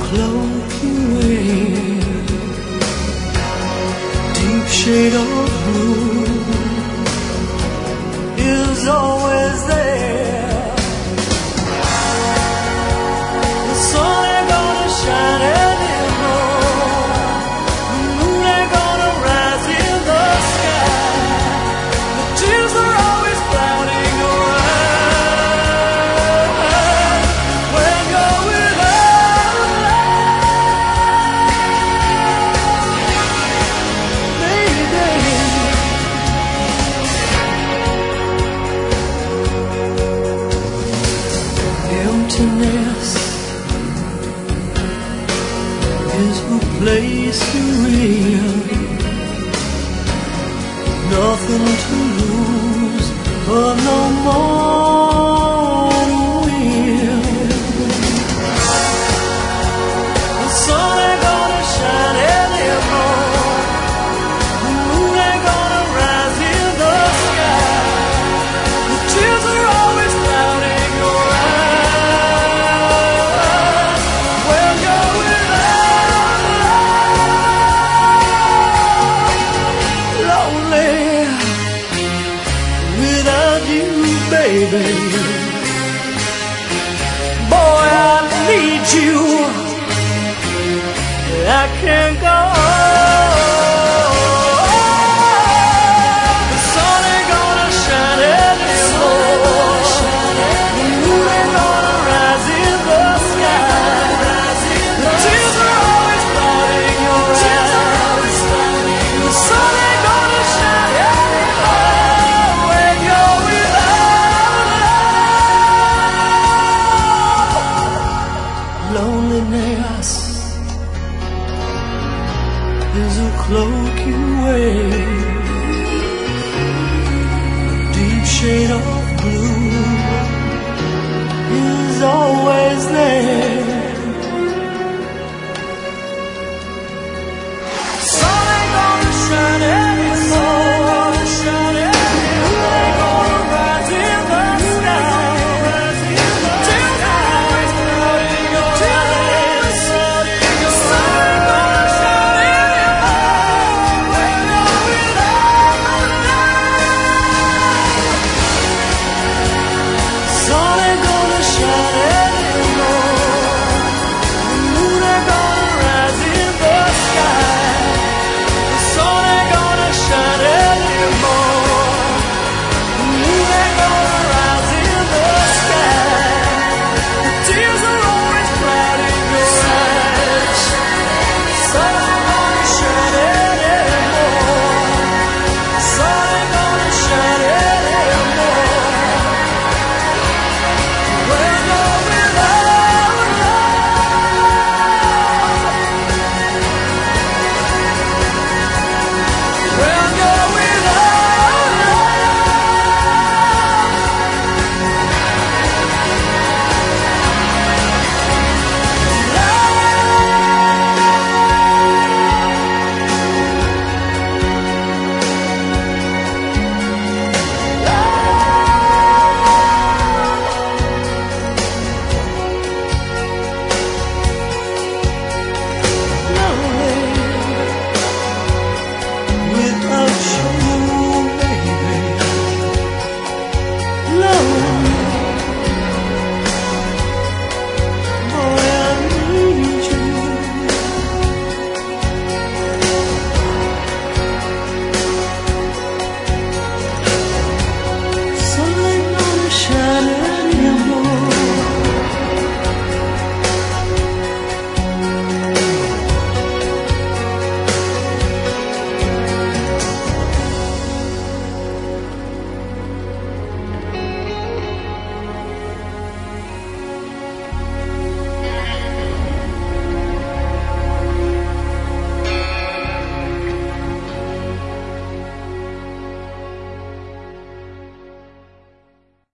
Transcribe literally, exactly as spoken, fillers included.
cloak you wear, deep shade of blue is always there. The sun ain't gonna shine anymore, the moon ain't gonna rise in the sky, the tears are always clouding your eyes when you're without love, baby. Emptiness is a place you're in, nothing to lose but no more to win. The sun ain't gonna shine anymore, the moon ain't gonna rise in the sky, the tears are always clouding your eyes when you're without love, lonely without you, baby. Boy, I need you, I can't go on. The sun ain't gonna shine anymore, the moon ain't gonna rise in the sky, the tears are always clouding your eyes. The sun ain't gonna shine anymore when you're without love. Loneliness is a cloak you wear, deep shade of blue is always there.